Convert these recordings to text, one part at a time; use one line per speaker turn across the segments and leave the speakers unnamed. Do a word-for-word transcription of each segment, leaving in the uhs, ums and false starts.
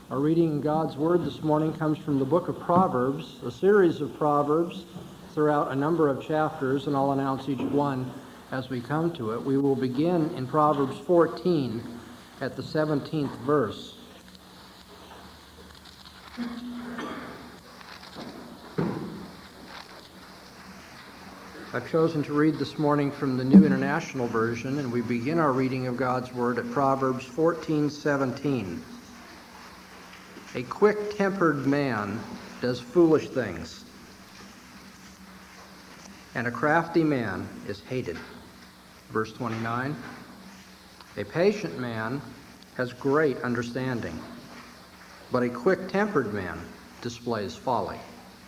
Our reading in God's Word this morning comes from the book of Proverbs, a series of Proverbs throughout a number of chapters, and I'll announce each one as we come to it. We will begin in Proverbs fourteen at the seventeenth verse. I've chosen to read this morning from the New International Version, and we begin our reading of God's Word at Proverbs fourteen seventeen. A quick-tempered man does foolish things, and a crafty man is hated. Verse twenty-nine, a patient man has great understanding, but a quick-tempered man displays folly.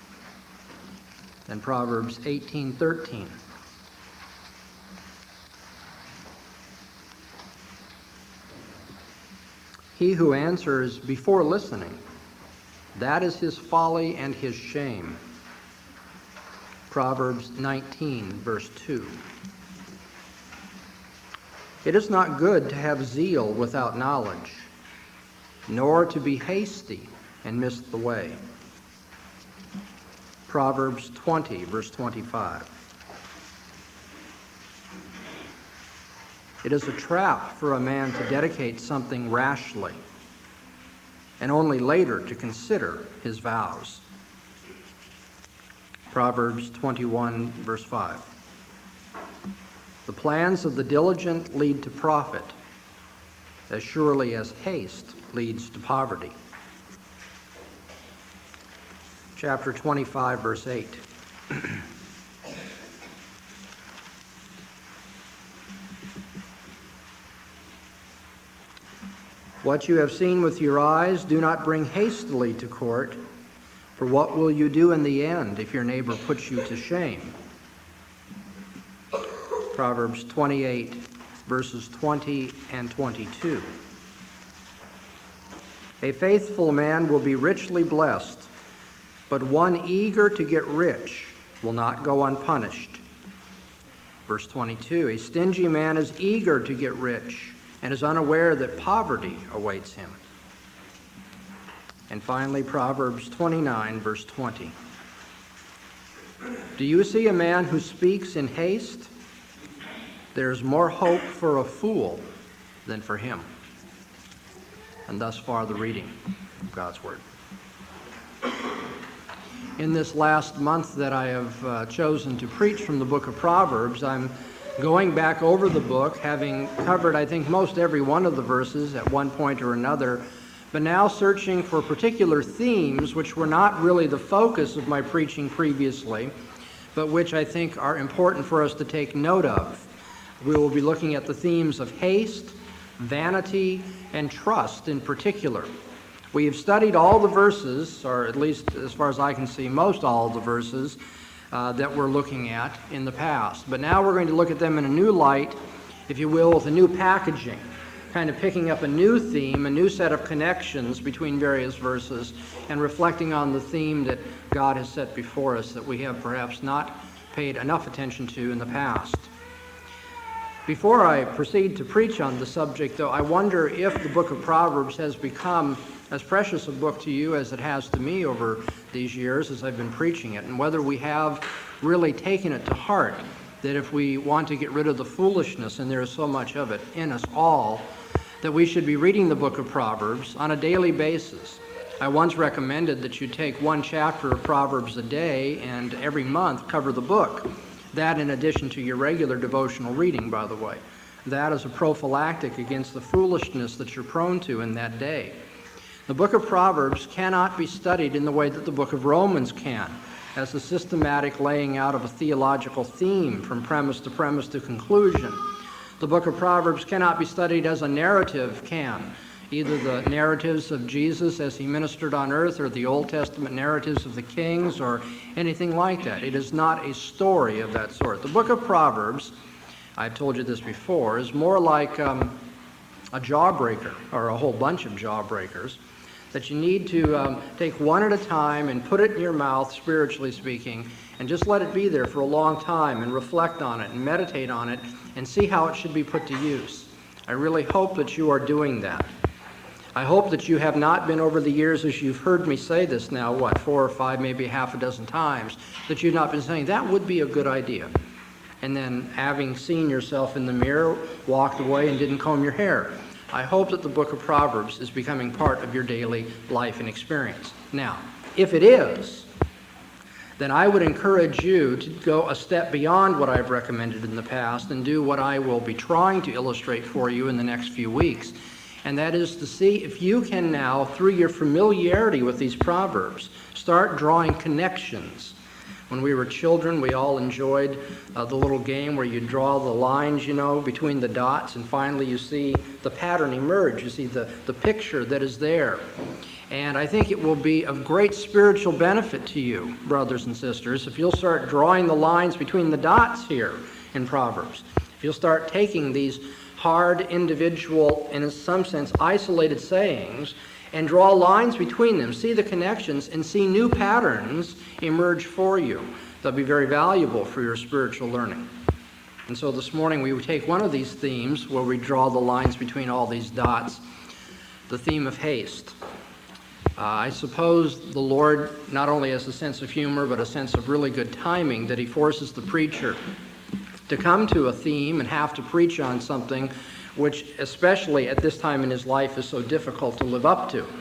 And Proverbs eighteen thirteen. He who answers before listening, that is his folly and his shame. Proverbs nineteen, verse two. It is not good to have zeal without knowledge, nor to be hasty and miss the way. Proverbs twenty, verse twenty-five. It is a trap for a man to dedicate something rashly, and only later to consider his vows. Proverbs twenty-one, verse five. The plans of the diligent lead to profit, as surely as haste leads to poverty. Chapter twenty-five, verse eight. What you have seen with your eyes, do not bring hastily to court, for what will you do in the end if your neighbor puts you to shame? Proverbs twenty-eight, verses twenty and twenty-two. A faithful man will be richly blessed, but one eager to get rich will not go unpunished. Verse twenty-two, a stingy man is eager to get rich and is unaware that poverty awaits him. And finally, Proverbs twenty-nine, verse twenty. Do you see a man who speaks in haste? There's more hope for a fool than for him. And thus far the reading of God's Word. In this last month that I have uh, chosen to preach from the book of Proverbs, I'm going back over the book, having covered, I think, most every one of the verses at one point or another, but now searching for particular themes which were not really the focus of my preaching previously, but which I think are important for us to take note of. We will be looking at the themes of haste, vanity, and trust in particular. We have studied all the verses, or at least as far as I can see, most all of the verses uh, that we're looking at in the past. But now we're going to look at them in a new light, if you will, with a new packaging, kind of picking up a new theme, a new set of connections between various verses, and reflecting on the theme that God has set before us that we have perhaps not paid enough attention to in the past. Before I proceed to preach on the subject, though, I wonder if the book of Proverbs has become as precious a book to you as it has to me over these years as I've been preaching it, and whether we have really taken it to heart that if we want to get rid of the foolishness, and there is so much of it in us all, that we should be reading the book of Proverbs on a daily basis. I once recommended that you take one chapter of Proverbs a day and every month cover the book. That in addition to your regular devotional reading, by the way. That is a prophylactic against the foolishness that you're prone to in that day. The book of Proverbs cannot be studied in the way that the book of Romans can, as a systematic laying out of a theological theme from premise to premise to conclusion. The book of Proverbs cannot be studied as a narrative can, either the narratives of Jesus as he ministered on earth or the Old Testament narratives of the kings or anything like that. It is not a story of that sort. The book of Proverbs, I've told you this before, is more like um, a jawbreaker, or a whole bunch of jawbreakers, that you need to um, take one at a time and put it in your mouth, spiritually speaking, and just let it be there for a long time and reflect on it and meditate on it and see how it should be put to use. I really hope that you are doing that. I hope that you have not been over the years, as you've heard me say this now, what, four or five, maybe half a dozen times, that you've not been saying, that would be a good idea. And then having seen yourself in the mirror, walked away and didn't comb your hair. I hope that the book of Proverbs is becoming part of your daily life and experience. Now, if it is, then I would encourage you to go a step beyond what I've recommended in the past and do what I will be trying to illustrate for you in the next few weeks. And that is to see if you can now, through your familiarity with these Proverbs, start drawing connections. When we were children, we all enjoyed uh, the little game where you draw the lines, you know, between the dots, and finally you see the pattern emerge. You see the, the picture that is there. And I think it will be of great spiritual benefit to you, brothers and sisters, if you'll start drawing the lines between the dots here in Proverbs. If you'll start taking these hard, individual, and in some sense isolated sayings, and draw lines between them, see the connections, and see new patterns emerge for you. They'll be very valuable for your spiritual learning. And so this morning we would take one of these themes where we draw the lines between all these dots, the theme of haste. Uh, I suppose the Lord not only has a sense of humor, but a sense of really good timing, that he forces the preacher to come to a theme and have to preach on something which, especially at this time in his life, is so difficult to live up to.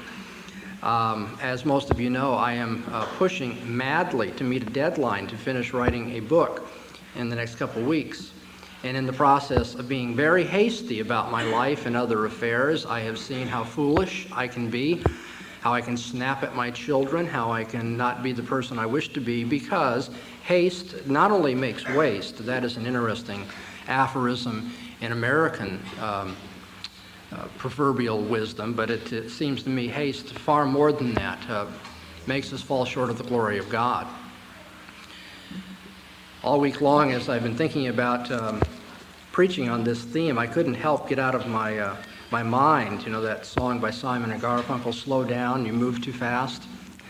Um, as most of you know, I am uh, pushing madly to meet a deadline to finish writing a book in the next couple weeks. And in the process of being very hasty about my life and other affairs, I have seen how foolish I can be, how I can snap at my children, how I can not be the person I wish to be, because haste not only makes waste, that is an interesting aphorism in American um, uh, proverbial wisdom, but it, it seems to me haste far more than that uh, makes us fall short of the glory of God. All week long, as I've been thinking about um, preaching on this theme, I couldn't help get out of my uh, my mind, you know, that song by Simon and Garfunkel, "Slow Down, You Move Too Fast."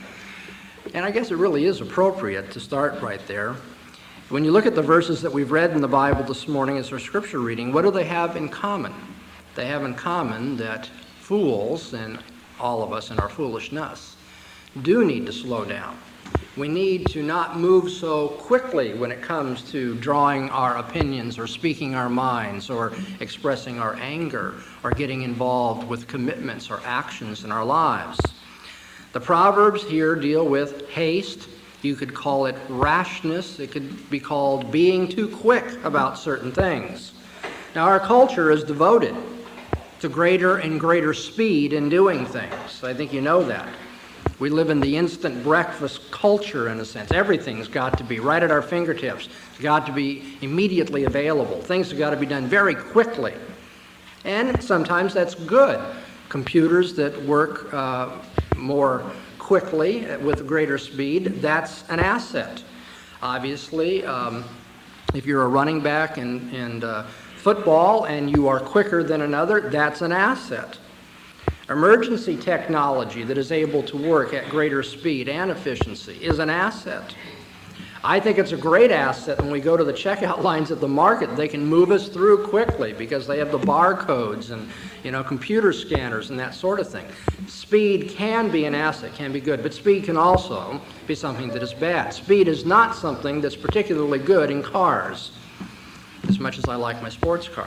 And I guess it really is appropriate to start right there. When you look at the verses that we've read in the Bible this morning as our scripture reading, what do they have in common? They have in common that fools, and all of us in our foolishness, do need to slow down. We need to not move so quickly when it comes to drawing our opinions or speaking our minds or expressing our anger or getting involved with commitments or actions in our lives. The Proverbs here deal with haste. You could call it rashness. It could be called being too quick about certain things. Now, our culture is devoted to greater and greater speed in doing things. I think you know that. We live in the instant breakfast culture, in a sense. Everything's got to be right at our fingertips. It's got to be immediately available. Things have got to be done very quickly. And sometimes that's good. Computers that work uh, more quickly with greater speed, that's an asset. Obviously, um, if you're a running back in, in uh, football and you are quicker than another, that's an asset. Emergency technology that is able to work at greater speed and efficiency is an asset. I think it's a great asset when we go to the checkout lines at the market. They can move us through quickly because they have the barcodes and, you know, computer scanners and that sort of thing. Speed can be an asset, can be good, but speed can also be something that is bad. Speed is not something that's particularly good in cars, as much as I like my sports car.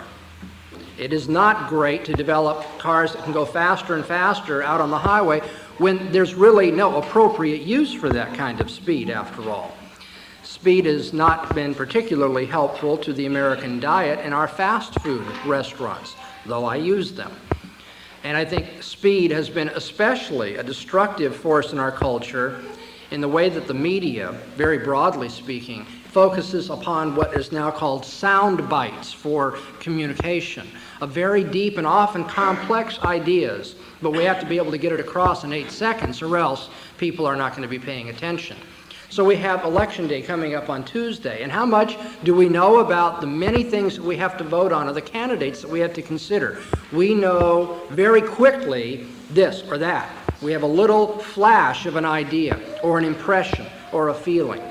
It is not great to develop cars that can go faster and faster out on the highway when there's really no appropriate use for that kind of speed, after all. Speed has not been particularly helpful to the American diet in our fast food restaurants, though I use them. And I think speed has been especially a destructive force in our culture in the way that the media, very broadly speaking, focuses upon what is now called sound bites for communication, of very deep and often complex ideas, but we have to be able to get it across in eight seconds or else people are not going to be paying attention. So we have Election Day coming up on Tuesday, and how much do we know about the many things that we have to vote on, or the candidates that we have to consider? We know very quickly this or that. We have a little flash of an idea, or an impression, or a feeling.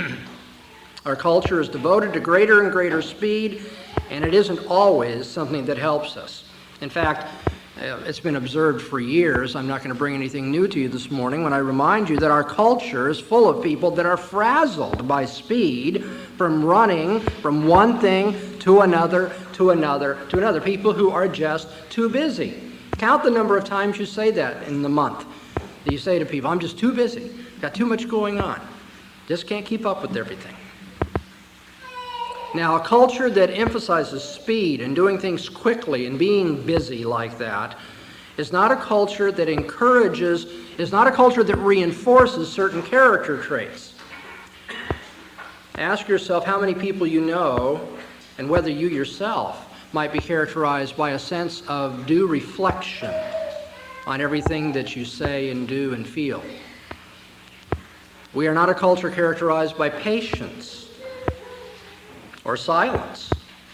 Our culture is devoted to greater and greater speed, and it isn't always something that helps us. In fact, Uh, It's been observed for years. I'm not going to bring anything new to you this morning when I remind you that our culture is full of people that are frazzled by speed, from running from one thing to another, to another, to another. People who are just too busy. Count the number of times you say that in the month. That you say to people, I'm just too busy. Got too much going on. Just can't keep up with everything. Now, a culture that emphasizes speed and doing things quickly and being busy like that is not a culture that encourages, is not a culture that reinforces certain character traits. Ask yourself how many people you know and whether you yourself might be characterized by a sense of due reflection on everything that you say and do and feel. We are not a culture characterized by patience or silence,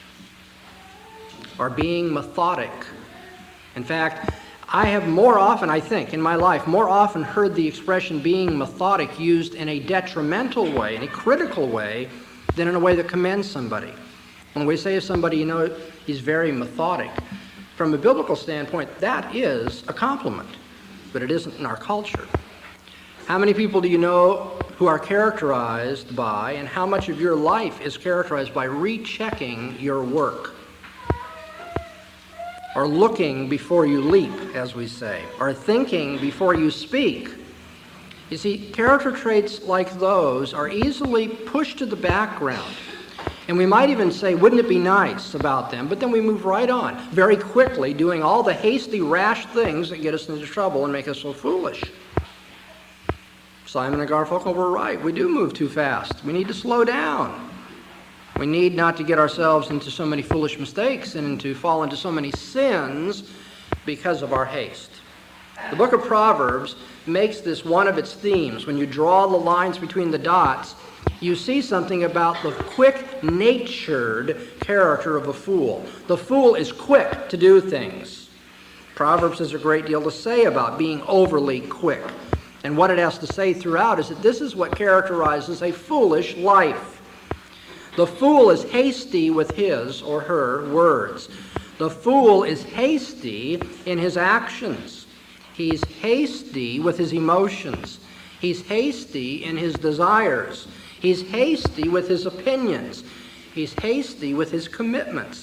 or being methodic. In fact, I have more often, I think, in my life, more often heard the expression being methodic used in a detrimental way, in a critical way, than in a way that commends somebody. When we say of somebody, you know, he's very methodic, from a biblical standpoint, that is a compliment, but it isn't in our culture. How many people do you know who are characterized by, and how much of your life is characterized by rechecking your work? Or looking before you leap, as we say, or thinking before you speak. You see, character traits like those are easily pushed to the background. And we might even say, wouldn't it be nice about them? But then we move right on, very quickly, doing all the hasty, rash things that get us into trouble and make us so foolish. Simon and Garfunkel were right. We do move too fast. We need to slow down. We need not to get ourselves into so many foolish mistakes and to fall into so many sins because of our haste. The book of Proverbs makes this one of its themes. When you draw the lines between the dots, you see something about the quick-natured character of a fool. The fool is quick to do things. Proverbs has a great deal to say about being overly quick. And what it has to say throughout is that this is what characterizes a foolish life. The fool is hasty with his or her words. The fool is hasty in his actions. He's hasty with his emotions. He's hasty in his desires. He's hasty with his opinions. He's hasty with his commitments.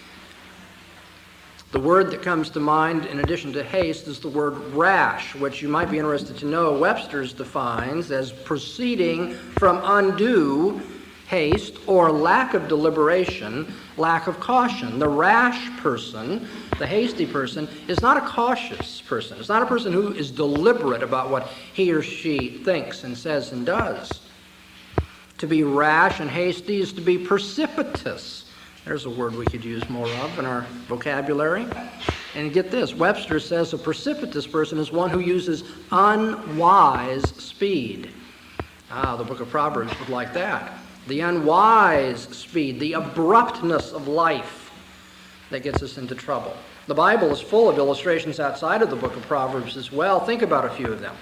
The word that comes to mind in addition to haste is the word rash, which you might be interested to know Webster's defines as proceeding from undue haste or lack of deliberation, lack of caution. The rash person, the hasty person, is not a cautious person. It's not a person who is deliberate about what he or she thinks and says and does. To be rash and hasty is to be precipitous. There's a word we could use more of in our vocabulary. And get this, Webster says a precipitous person is one who uses unwise speed. Ah, the book of Proverbs would like that. The unwise speed, the abruptness of life that gets us into trouble. The Bible is full of illustrations outside of the book of Proverbs as well. Think about a few of them.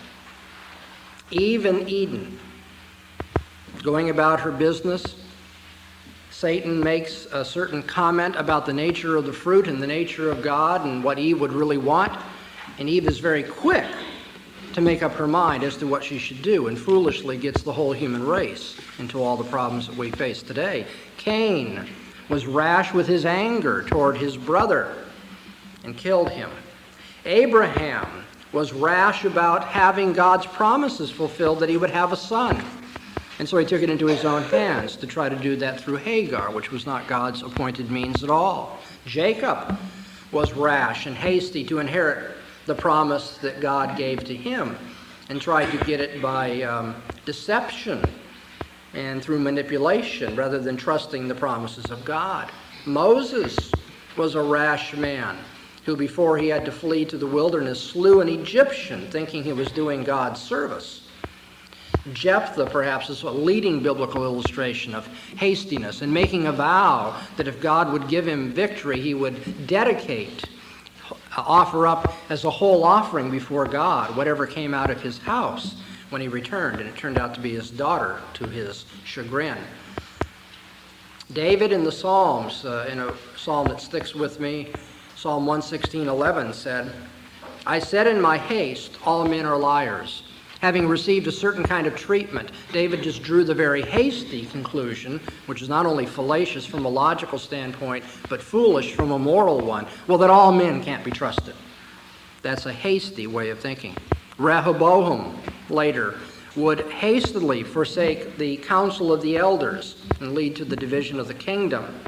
Eve in Eden, going about her business. Satan makes a certain comment about the nature of the fruit and the nature of God and what Eve would really want. And Eve is very quick to make up her mind as to what she should do, and foolishly gets the whole human race into all the problems that we face today. Cain was rash with his anger toward his brother and killed him. Abraham was rash about having God's promises fulfilled that he would have a son. And so he took it into his own hands to try to do that through Hagar, which was not God's appointed means at all. Jacob was rash and hasty to inherit the promise that God gave to him and tried to get it by um, deception and through manipulation rather than trusting the promises of God. Moses was a rash man who, before he had to flee to the wilderness, slew an Egyptian thinking he was doing God's service. Jephthah, perhaps, is a leading biblical illustration of hastiness and making a vow that if God would give him victory, he would dedicate, offer up as a whole offering before God whatever came out of his house when he returned, and it turned out to be his daughter to his chagrin. David in the Psalms, uh, in a psalm that sticks with me, Psalm one sixteen eleven said, I said in my haste, all men are liars. Having received a certain kind of treatment, David just drew the very hasty conclusion, which is not only fallacious from a logical standpoint, but foolish from a moral one, well, that all men can't be trusted. That's a hasty way of thinking. Rehoboam later would hastily forsake the counsel of the elders and lead to the division of the kingdom.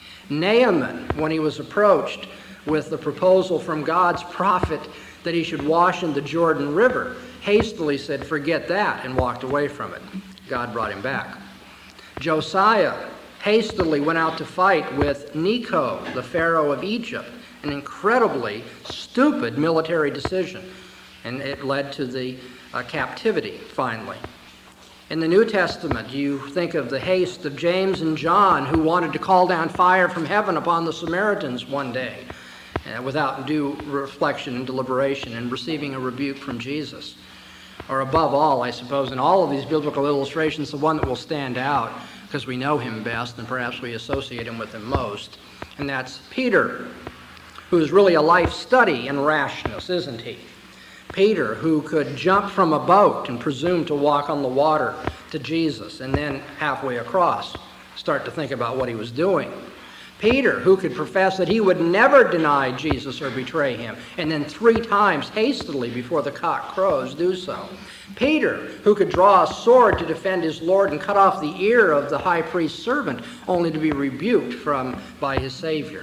Naaman, when he was approached with the proposal from God's prophet that he should wash in the Jordan River, hastily said, forget that, and walked away from it. God brought him back. Josiah hastily went out to fight with Necho, the Pharaoh of Egypt, an incredibly stupid military decision, and it led to the uh, captivity, finally. In the New Testament, you think of the haste of James and John, who wanted to call down fire from heaven upon the Samaritans one day, uh, without due reflection and deliberation, and receiving a rebuke from Jesus. Or above all, I suppose, in all of these biblical illustrations, the one that will stand out, because we know him best and perhaps we associate him with him most, and that's Peter, who is really a life study in rashness, isn't he? Peter, who could jump from a boat and presume to walk on the water to Jesus, and then halfway across start to think about what he was doing. Peter, who could profess that he would never deny Jesus or betray him, and then three times hastily before the cock crows do so. Peter, who could draw a sword to defend his Lord and cut off the ear of the high priest's servant, only to be rebuked from by his Savior.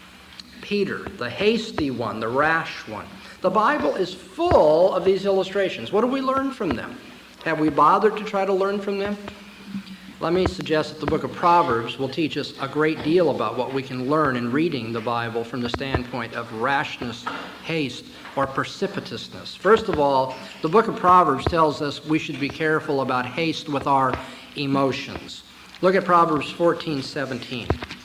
Peter, the hasty one, the rash one. The Bible is full of these illustrations. What do we learn from them? Have we bothered to try to learn from them? Let me suggest that the book of Proverbs will teach us a great deal about what we can learn in reading the Bible from the standpoint of rashness, haste, or precipitousness. First of all, the book of Proverbs tells us we should be careful about haste with our emotions. Look at Proverbs fourteen seventeen.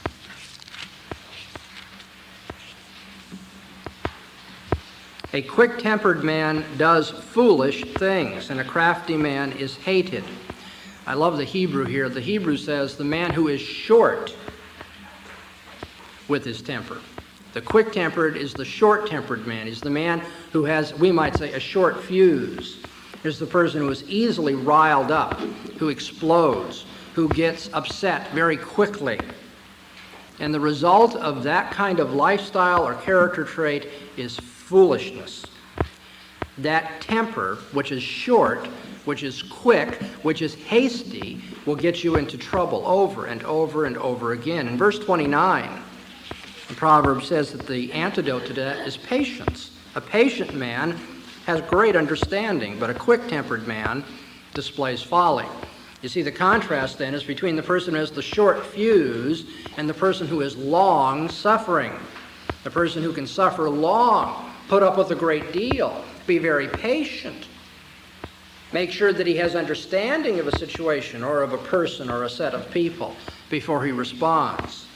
A quick-tempered man does foolish things, and a crafty man is hated. I love the Hebrew here. The Hebrew says the man who is short with his temper. The quick-tempered is the short-tempered man. He's the man who has, we might say, a short fuse. There's the person who is easily riled up, who explodes, who gets upset very quickly. And the result of that kind of lifestyle or character trait is foolishness. That temper, which is short, which is quick, which is hasty, will get you into trouble over and over and over again. In verse twenty-nine, the proverb says that the antidote to that is patience. A patient man has great understanding, but a quick-tempered man displays folly. You see, the contrast then is between the person who has the short fuse and the person who is long suffering. The person who can suffer long, put up with a great deal, be very patient, make sure that he has understanding of a situation or of a person or a set of people before he responds.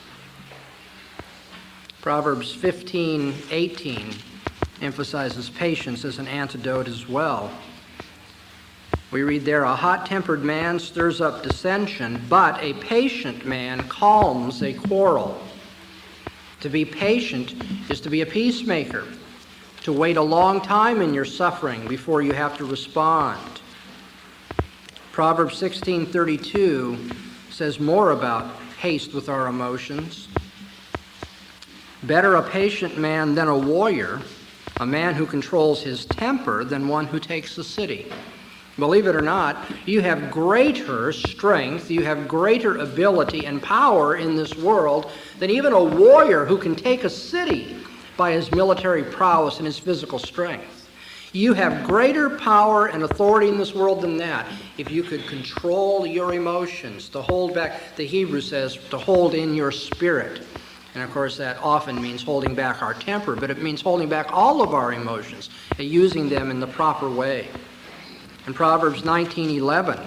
Proverbs fifteen eighteen emphasizes patience as an antidote as well. We read there, a hot-tempered man stirs up dissension, but a patient man calms a quarrel. To be patient is to be a peacemaker, to wait a long time in your suffering before you have to respond. Proverbs sixteen thirty-two says more about haste with our emotions. Better a patient man than a warrior, a man who controls his temper than one who takes the city. Believe it or not, you have greater strength, you have greater ability and power in this world than even a warrior who can take a city by his military prowess and his physical strength. You have greater power and authority in this world than that if you could control your emotions, to hold back, the Hebrew says, to hold in your spirit. And of course that often means holding back our temper, but it means holding back all of our emotions and using them in the proper way. In Proverbs nineteen eleven,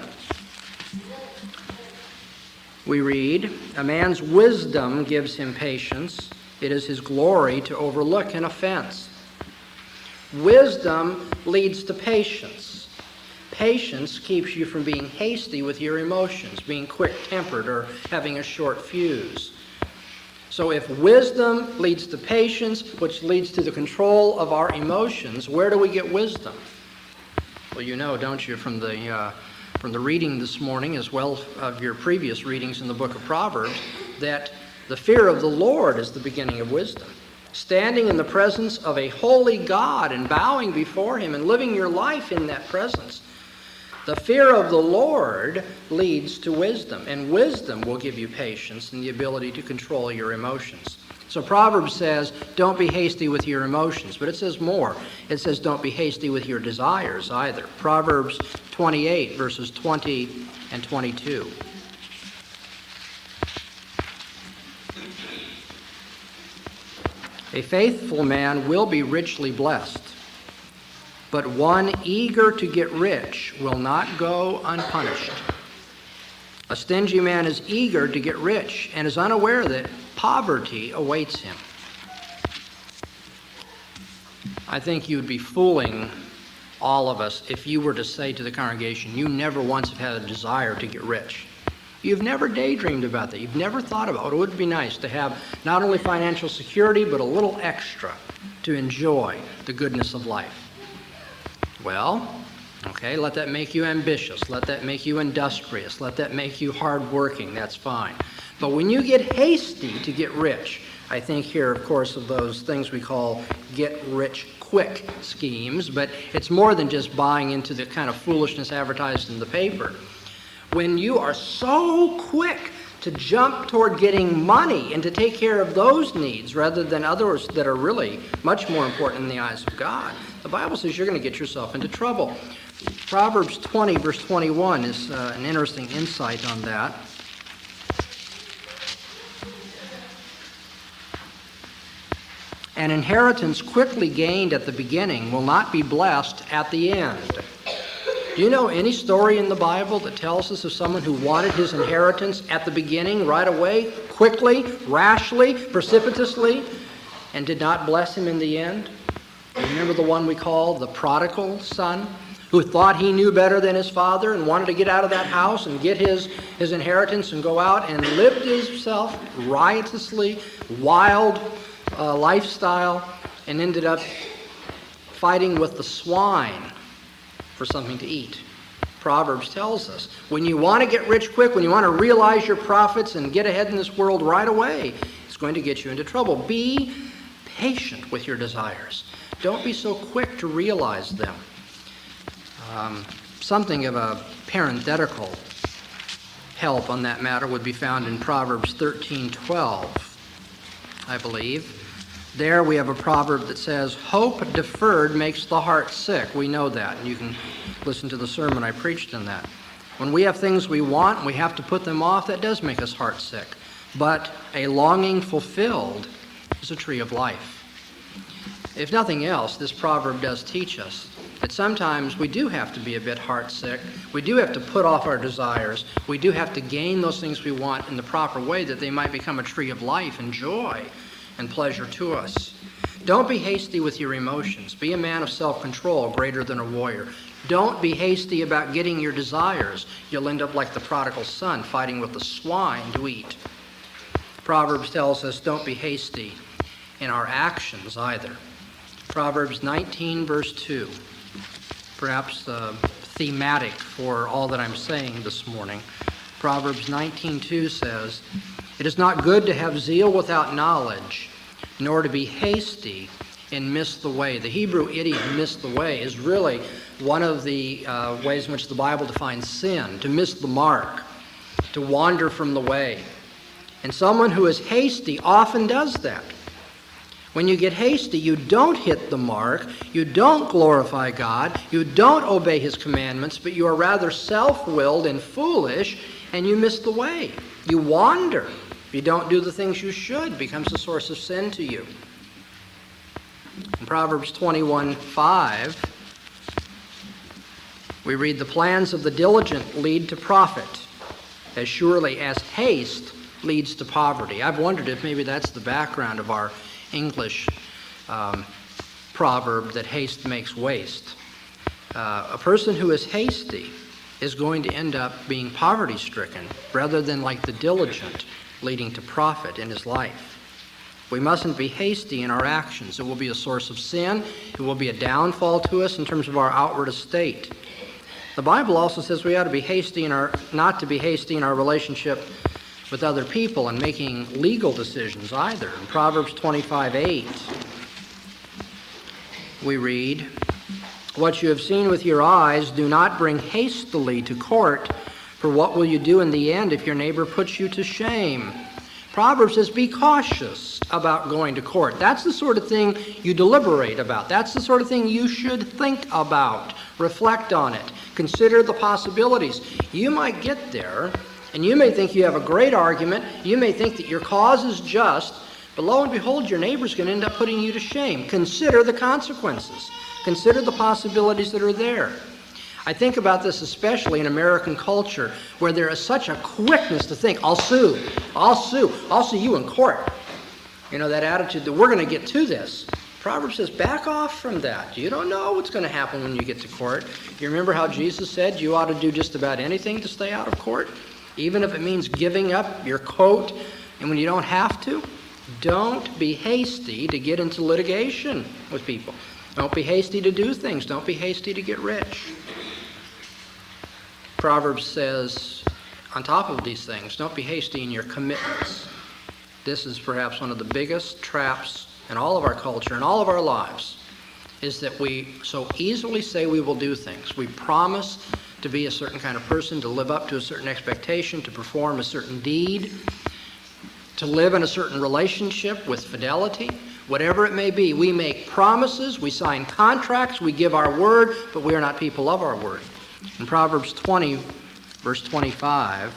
we read, a man's wisdom gives him patience. It is his glory to overlook an offense. Wisdom leads to patience. Patience keeps you from being hasty with your emotions, being quick-tempered or having a short fuse. So if wisdom leads to patience, which leads to the control of our emotions, where do we get wisdom? Well, you know, don't you, from the, uh, from the reading this morning, as well as of your previous readings in the book of Proverbs, that the fear of the Lord is the beginning of wisdom. Standing in the presence of a holy God and bowing before Him and living your life in that presence. The fear of the Lord leads to wisdom, and wisdom will give you patience and the ability to control your emotions. So Proverbs says, don't be hasty with your emotions, but it says more. It says, don't be hasty with your desires either. Proverbs twenty-eight, verses twenty and twenty-two. A faithful man will be richly blessed, but one eager to get rich will not go unpunished. A stingy man is eager to get rich and is unaware that poverty awaits him. I think you would be fooling all of us if you were to say to the congregation, you never once have had a desire to get rich. You've never daydreamed about that. You've never thought about it. It would be nice to have not only financial security, but a little extra to enjoy the goodness of life. Well, okay, let that make you ambitious. Let that make you industrious. Let that make you hardworking. That's fine. But when you get hasty to get rich, I think here, of course, of those things we call get-rich-quick schemes, but it's more than just buying into the kind of foolishness advertised in the paper. When you are so quick to jump toward getting money and to take care of those needs rather than others that are really much more important in the eyes of God, the Bible says you're going to get yourself into trouble. Proverbs twenty, verse twenty-one is uh, an interesting insight on that. An inheritance quickly gained at the beginning will not be blessed at the end. Do you know any story in the Bible that tells us of someone who wanted his inheritance at the beginning, right away, quickly, rashly, precipitously, and did not bless him in the end? Remember the one we call the prodigal son, who thought he knew better than his father and wanted to get out of that house and get his, his inheritance and go out and lived himself riotously, wild uh, lifestyle, and ended up fighting with the swine for something to eat. Proverbs tells us, when you want to get rich quick, when you want to realize your profits and get ahead in this world right away, it's going to get you into trouble. Be patient with your desires. Don't be so quick to realize them. Um, something of a parenthetical help on that matter would be found in Proverbs thirteen twelve, I believe. There we have a proverb that says, hope deferred makes the heart sick. We know that, and you can listen to the sermon I preached in that. When we have things we want and we have to put them off, that does make us heart sick. But a longing fulfilled is a tree of life. If nothing else, this proverb does teach us that sometimes we do have to be a bit heart sick. We do have to put off our desires. We do have to gain those things we want in the proper way that they might become a tree of life and joy and pleasure to us. Don't be hasty with your emotions. Be a man of self-control, greater than a warrior. Don't be hasty about getting your desires. You'll end up like the prodigal son, fighting with the swine to eat. Proverbs tells us, don't be hasty in our actions either. Proverbs nineteen, verse two, perhaps uh, thematic for all that I'm saying this morning. Proverbs nineteen two says, it is not good to have zeal without knowledge, nor to be hasty and miss the way. The Hebrew idiom, miss the way, is really one of the uh, ways in which the Bible defines sin, to miss the mark, to wander from the way. And someone who is hasty often does that. When you get hasty, you don't hit the mark, you don't glorify God, you don't obey His commandments, but you are rather self-willed and foolish, and you miss the way. You wander. You don't do the things you should. It becomes a source of sin to you. In Proverbs twenty-one five, we read, the plans of the diligent lead to profit, as surely as haste leads to poverty. I've wondered if maybe that's the background of our English um, proverb that haste makes waste. Uh, a person who is hasty is going to end up being poverty-stricken rather than like the diligent, leading to profit in his life. We mustn't be hasty in our actions. It will be a source of sin. It will be a downfall to us in terms of our outward estate. The Bible also says we ought to be hasty in our, not to be hasty in our relationship with other people and making legal decisions either. In Proverbs twenty-five eight, we read, "What you have seen with your eyes, do not bring hastily to court, for what will you do in the end if your neighbor puts you to shame?" Proverbs says, be cautious about going to court. That's the sort of thing you deliberate about. That's the sort of thing you should think about. Reflect on it. Consider the possibilities. You might get there, and you may think you have a great argument. You may think that your cause is just, but lo and behold, your neighbor's going to end up putting you to shame. Consider the consequences. Consider the possibilities that are there. I think about this especially in American culture, where there is such a quickness to think, I'll sue, I'll sue, I'll sue you in court. You know, that attitude that we're going to get to this. Proverbs says, back off from that. You don't know what's going to happen when you get to court. You remember how Jesus said you ought to do just about anything to stay out of court, even if it means giving up your coat and when you don't have to? Don't be hasty to get into litigation with people. Don't be hasty to do things. Don't be hasty to get rich. Proverbs says, on top of these things, don't be hasty in your commitments. This is perhaps one of the biggest traps in all of our culture, in all of our lives, is that we so easily say we will do things. We promise to be a certain kind of person, to live up to a certain expectation, to perform a certain deed, to live in a certain relationship with fidelity, whatever it may be. We make promises, we sign contracts, we give our word, but we are not people of our word. In Proverbs twenty, verse twenty-five,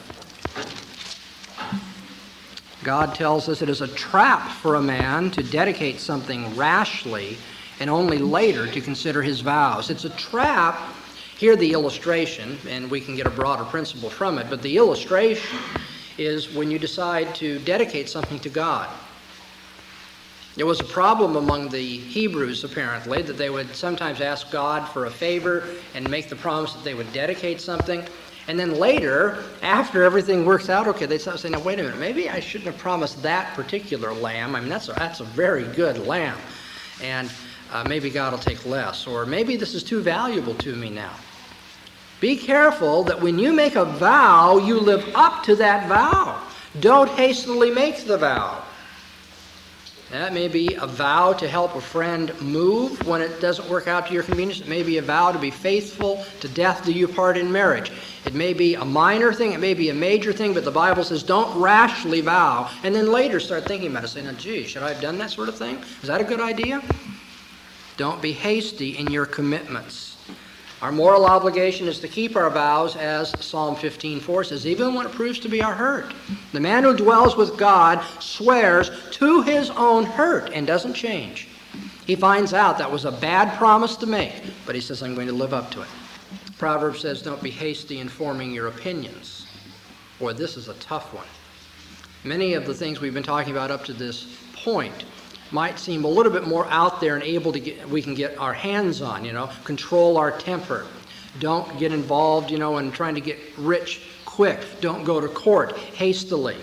God tells us it is a trap for a man to dedicate something rashly and only later to consider his vows. It's a trap. Here the illustration, and we can get a broader principle from it, but the illustration is when you decide to dedicate something to God. There was a problem among the Hebrews, apparently, that they would sometimes ask God for a favor and make the promise that they would dedicate something. And then later, after everything works out okay, they start saying, now wait a minute, maybe I shouldn't have promised that particular lamb. I mean, that's a, that's a very good lamb. And uh, maybe God will take less. Or maybe this is too valuable to me now. Be careful that when you make a vow, you live up to that vow. Don't hastily make the vow. That may be a vow to help a friend move when it doesn't work out to your convenience. It may be a vow to be faithful to death do you part in marriage. It may be a minor thing, it may be a major thing, but the Bible says don't rashly vow and then later start thinking about it, saying, oh, gee, should I have done that sort of thing? Is that a good idea? Don't be hasty in your commitments. Our moral obligation is to keep our vows, as Psalm fifteen four says, even when it proves to be our hurt. The man who dwells with God swears to his own hurt and doesn't change. He finds out that was a bad promise to make, but he says, I'm going to live up to it. Proverbs says, don't be hasty in forming your opinions. Boy, this is a tough one. Many of the things we've been talking about up to this point might seem a little bit more out there and able to get, we can get our hands on, you know, control our temper. Don't get involved, you know, in trying to get rich quick. Don't go to court hastily.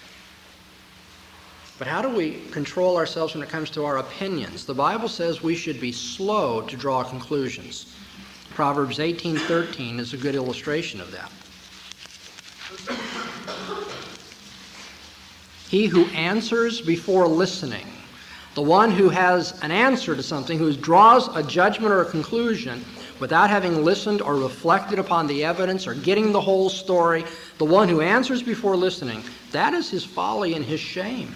But how do we control ourselves when it comes to our opinions? The Bible says we should be slow to draw conclusions. Proverbs eighteen thirteen is a good illustration of that. He who answers before listening, the one who has an answer to something, who draws a judgment or a conclusion without having listened or reflected upon the evidence or getting the whole story, the one who answers before listening, that is his folly and his shame.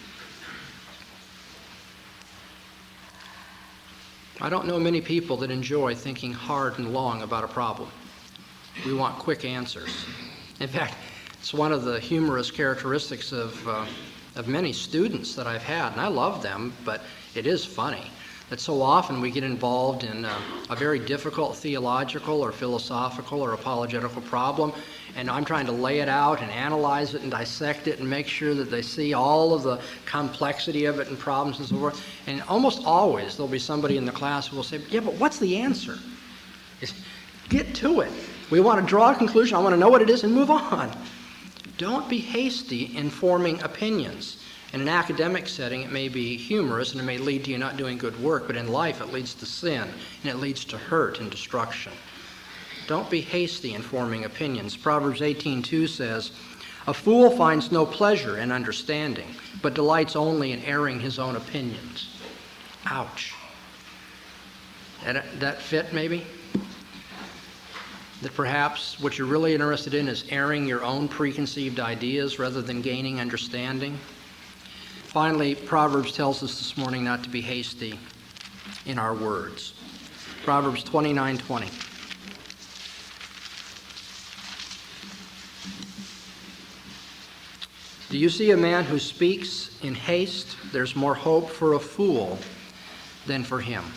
I don't know many people that enjoy thinking hard and long about a problem. We want quick answers. In fact, it's one of the humorous characteristics of uh, of many students that I've had, and I love them, but it is funny that so often we get involved in a, a very difficult theological or philosophical or apologetical problem, and I'm trying to lay it out and analyze it and dissect it and make sure that they see all of the complexity of it and problems and so forth. And almost always there'll be somebody in the class who will say, yeah, but what's the answer? It's, get to it. We want to draw a conclusion. I want to know what it is and move on. Don't be hasty in forming opinions. In an academic setting, it may be humorous and it may lead to you not doing good work, but in life it leads to sin and it leads to hurt and destruction. Don't be hasty in forming opinions. Proverbs eighteen two says, "A fool finds no pleasure in understanding, but delights only in airing his own opinions." Ouch. That, that fit maybe? That perhaps what you're really interested in is airing your own preconceived ideas rather than gaining understanding. Finally, Proverbs tells us this morning not to be hasty in our words. Proverbs twenty-nine twenty. "Do you see a man who speaks in haste? There's more hope for a fool than for him."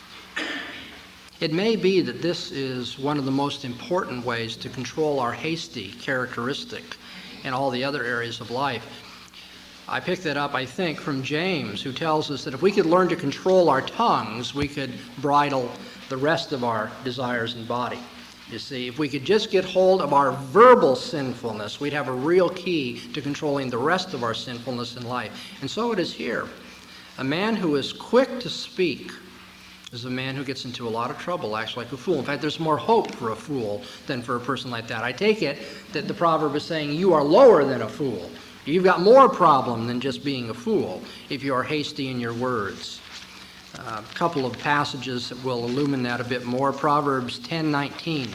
It may be that this is one of the most important ways to control our hasty characteristic in all the other areas of life. I picked that up, I think, from James, who tells us that if we could learn to control our tongues, we could bridle the rest of our desires and body. You see, if we could just get hold of our verbal sinfulness, we'd have a real key to controlling the rest of our sinfulness in life. And so it is here. A man who is quick to speak is a man who gets into a lot of trouble, actually, like a fool. In fact, there's more hope for a fool than for a person like that. I take it that the proverb is saying you are lower than a fool. You've got more problem than just being a fool if you are hasty in your words. A couple of passages that will illumine that a bit more. Proverbs ten nineteen.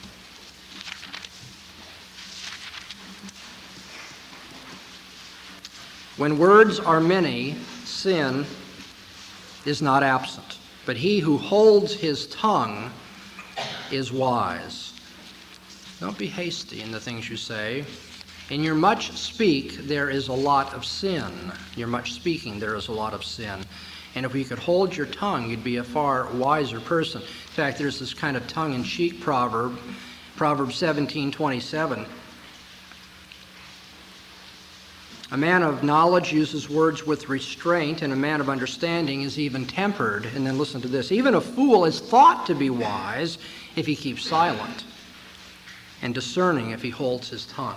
"When words are many, sin is not absent, but he who holds his tongue is wise." Don't be hasty in the things you say. In your much speak, there is a lot of sin. Your much speaking, there is a lot of sin. And if you could hold your tongue, you'd be a far wiser person. In fact, there's this kind of tongue-in-cheek proverb, Proverbs seventeen twenty-seven. "A man of knowledge uses words with restraint, and a man of understanding is even tempered." And then listen to this. "Even a fool is thought to be wise if he keeps silent, and discerning if he holds his tongue."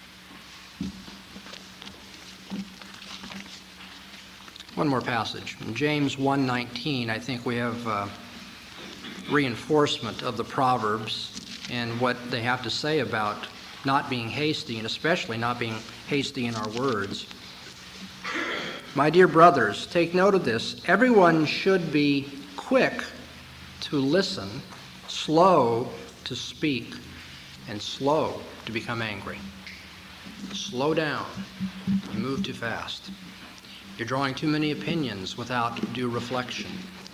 One more passage. In James one nineteen, I think we have uh, reinforcement of the Proverbs and what they have to say about not being hasty, and especially not being hasty in our words. "My dear brothers, take note of this. Everyone should be quick to listen, slow to speak, and slow to become angry." Slow down. You move too fast. You're drawing too many opinions without due reflection.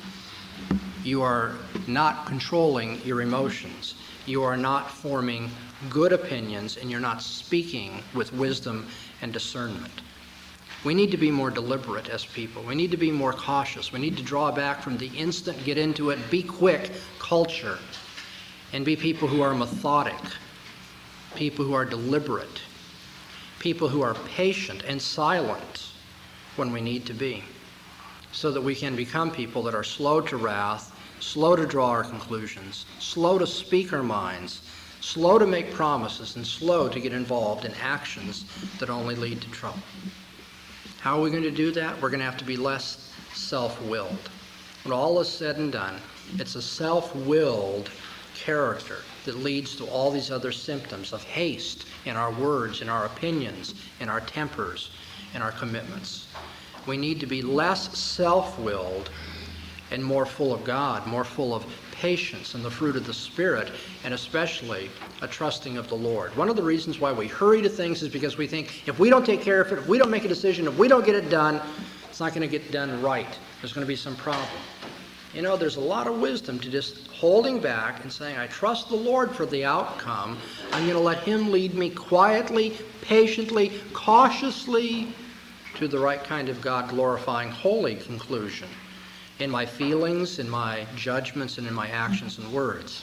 You are not controlling your emotions. You are not forming good opinions, and you're not speaking with wisdom and discernment. We need to be more deliberate as people. We need to be more cautious. We need to draw back from the instant, get into it, be quick culture, and be people who are methodic, people who are deliberate, people who are patient and silent when we need to be, so that we can become people that are slow to wrath, slow to draw our conclusions, slow to speak our minds, slow to make promises, and slow to get involved in actions that only lead to trouble. How are we going to do that? We're going to have to be less self-willed. When all is said and done, it's a self-willed character that leads to all these other symptoms of haste in our words, in our opinions, in our tempers, in our commitments. We need to be less self-willed and more full of God, more full of patience and the fruit of the Spirit, and especially a trusting of the Lord. One of the reasons why we hurry to things is because we think if we don't take care of it, if we don't make a decision, if we don't get it done, it's not going to get done right. There's going to be some problem. You know, there's a lot of wisdom to just holding back and saying, I trust the Lord for the outcome. I'm going to let Him lead me quietly, patiently, cautiously to the right kind of God-glorifying, holy conclusion in my feelings, in my judgments, and in my actions and words.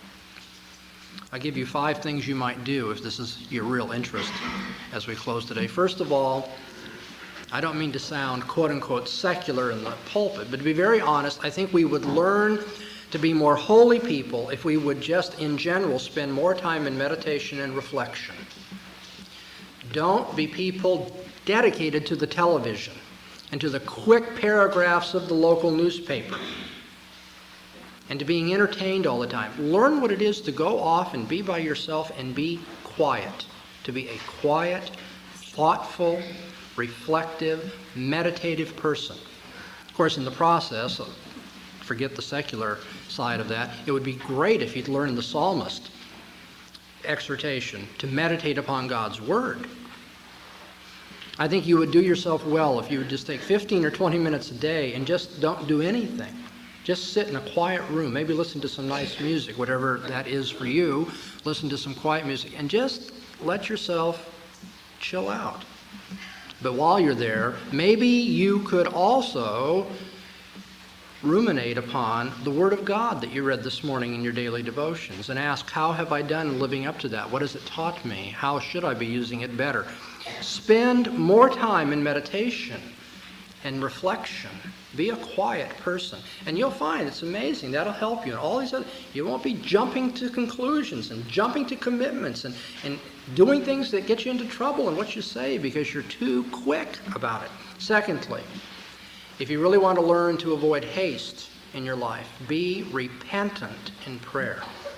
I'll give you five things you might do if this is your real interest as we close today. First of all, I don't mean to sound quote-unquote secular in the pulpit, but to be very honest, I think we would learn to be more holy people if we would just in general spend more time in meditation and reflection. Don't be people dedicated to the television and to the quick paragraphs of the local newspaper and to being entertained all the time. Learn what it is to go off and be by yourself and be quiet, to be a quiet, thoughtful, reflective, meditative person. Of course, in the process, forget the secular side of that, it would be great if you'd learn the psalmist exhortation to meditate upon God's Word. I think you would do yourself well if you would just take fifteen or twenty minutes a day and just don't do anything. Just sit in a quiet room, maybe listen to some nice music, whatever that is for you. Listen to some quiet music and just let yourself chill out. But while you're there, maybe you could also ruminate upon the Word of God that you read this morning in your daily devotions and ask, how have I done in living up to that? What has it taught me? How should I be using it better? Spend more time in meditation and reflection. Be a quiet person. And you'll find it's amazing. That'll help you. And all these other, you won't be jumping to conclusions and jumping to commitments and, and doing things that get you into trouble in what you say because you're too quick about it. Secondly, if you really want to learn to avoid haste in your life, be repentant in prayer.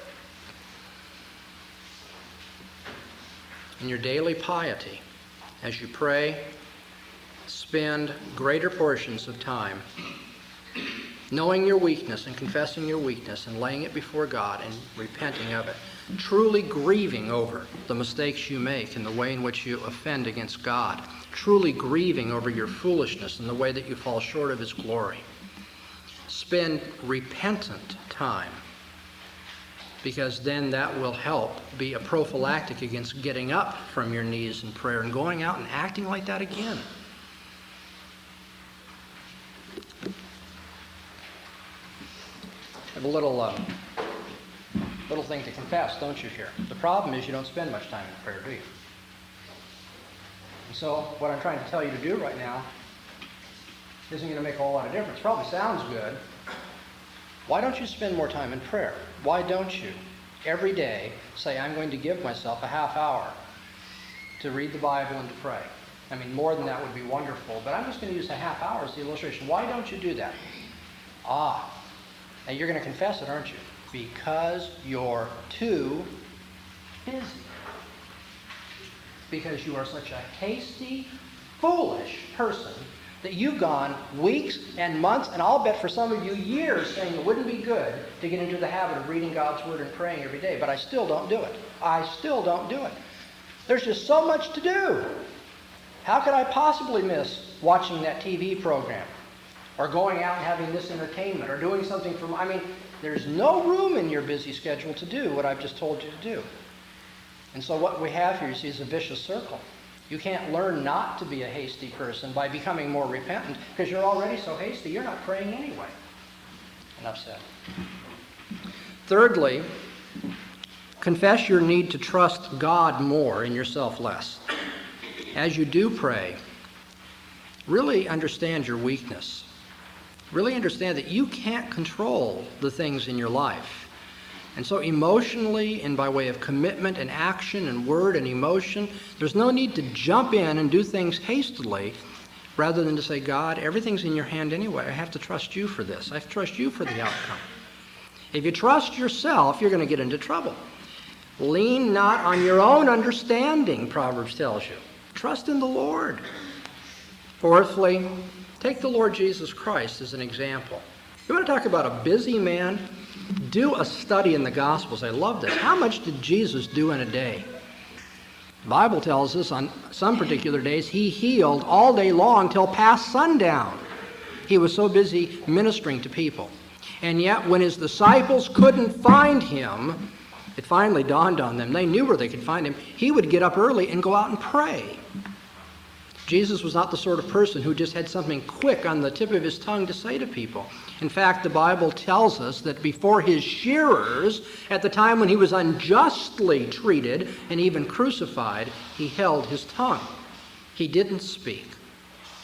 In your daily piety, as you pray, spend greater portions of time knowing your weakness and confessing your weakness and laying it before God and repenting of it. Truly grieving over the mistakes you make and the way in which you offend against God. Truly grieving over your foolishness and the way that you fall short of His glory. Spend repentant time, because then that will help be a prophylactic against getting up from your knees in prayer and going out and acting like that again. I have a little, uh, little thing to confess, don't you, here? The problem is you don't spend much time in prayer, do you? And so what I'm trying to tell you to do right now isn't going to make a whole lot of difference. Probably sounds good. Why don't you spend more time in prayer? Why don't you every day say, I'm going to give myself a half hour to read the Bible and to pray? I mean, more than that would be wonderful, but I'm just going to use a half hour as the illustration. Why don't you do that? Ah, and you're going to confess it, aren't you? Because you're too busy. Because you are such a hasty, foolish person that you've gone weeks and months, and I'll bet for some of you years, saying it wouldn't be good to get into the habit of reading God's Word and praying every day, but I still don't do it. I still don't do it. There's just so much to do. How could I possibly miss watching that T V program? Or going out and having this entertainment, or doing something from, I mean, there's no room in your busy schedule to do what I've just told you to do. And so what we have here, you see, is a vicious circle. You can't learn not to be a hasty person by becoming more repentant, because you're already so hasty, you're not praying anyway. Enough said. Thirdly, confess your need to trust God more and yourself less. As you do pray, really understand your weakness. Really understand that you can't control the things in your life. And so emotionally and by way of commitment and action and word and emotion, there's no need to jump in and do things hastily rather than to say, God, everything's in your hand anyway. I have to trust you for this. I have to trust you for the outcome. If you trust yourself, you're going to get into trouble. Lean not on your own understanding, Proverbs tells you. Trust in the Lord. Fourthly, take the Lord Jesus Christ as an example. You want to talk about a busy man? Do a study in the Gospels. I love this. How much did Jesus do in a day? The Bible tells us on some particular days he healed all day long till past sundown. He was so busy ministering to people. And yet when his disciples couldn't find him, it finally dawned on them. They knew where they could find him. He would get up early and go out and pray. Jesus was not the sort of person who just had something quick on the tip of his tongue to say to people. In fact, the Bible tells us that before his shearers, at the time when he was unjustly treated and even crucified, he held his tongue. He didn't speak.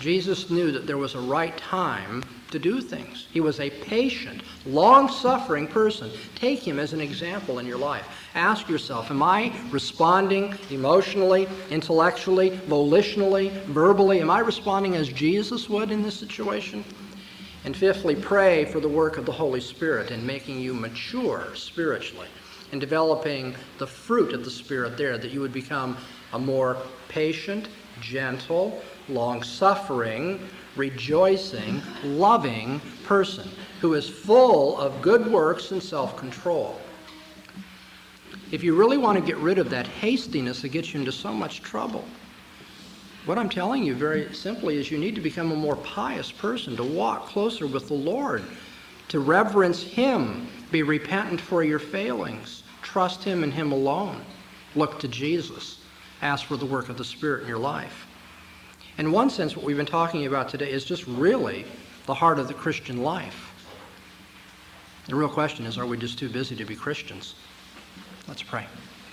Jesus knew that there was a right time to do things. He was a patient, long-suffering person. Take him as an example in your life. Ask yourself, am I responding emotionally, intellectually, volitionally, verbally? Am I responding as Jesus would in this situation? And fifthly, pray for the work of the Holy Spirit in making you mature spiritually and developing the fruit of the Spirit there, that you would become a more patient, gentle, long-suffering, rejoicing, loving person who is full of good works and self-control. If you really want to get rid of that hastiness that gets you into so much trouble, what I'm telling you very simply is you need to become a more pious person, to walk closer with the Lord, to reverence Him, be repentant for your failings, trust Him and Him alone, look to Jesus, ask for the work of the Spirit in your life. In one sense, what we've been talking about today is just really the heart of the Christian life. The real question is, are we just too busy to be Christians? Let's pray.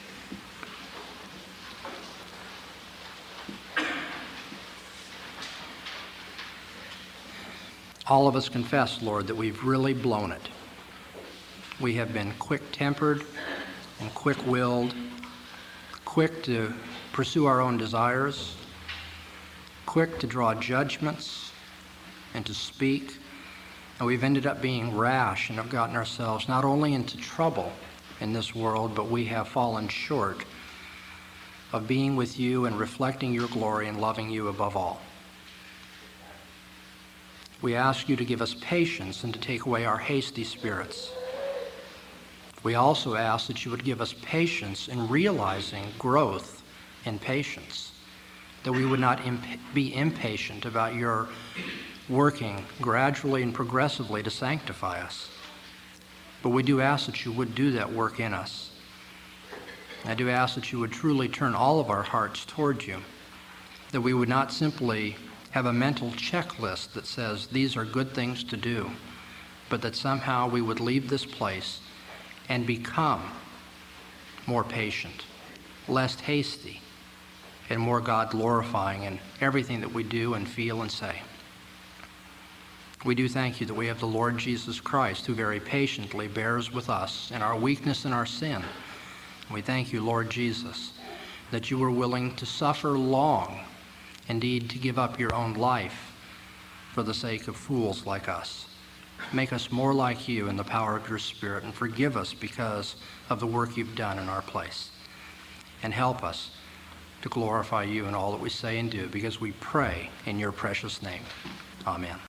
All of us confess, Lord, that we've really blown it. We have been quick-tempered and quick-willed, quick to pursue our own desires, quick to draw judgments and to speak, and we've ended up being rash and have gotten ourselves not only into trouble in this world, but we have fallen short of being with you and reflecting your glory and loving you above all. We ask you to give us patience and to take away our hasty spirits. We also ask that you would give us patience in realizing growth in patience, that we would not imp- be impatient about your working gradually and progressively to sanctify us. But we do ask that you would do that work in us. I do ask that you would truly turn all of our hearts toward you, that we would not simply have a mental checklist that says these are good things to do, but that somehow we would leave this place and become more patient, less hasty, and more God-glorifying in everything that we do and feel and say. We do thank you that we have the Lord Jesus Christ, who very patiently bears with us in our weakness and our sin. We thank you, Lord Jesus, that you were willing to suffer long, indeed to give up your own life for the sake of fools like us. Make us more like you in the power of your Spirit, and forgive us because of the work you've done in our place. And help us to glorify you in all that we say and do, because we pray in your precious name. Amen.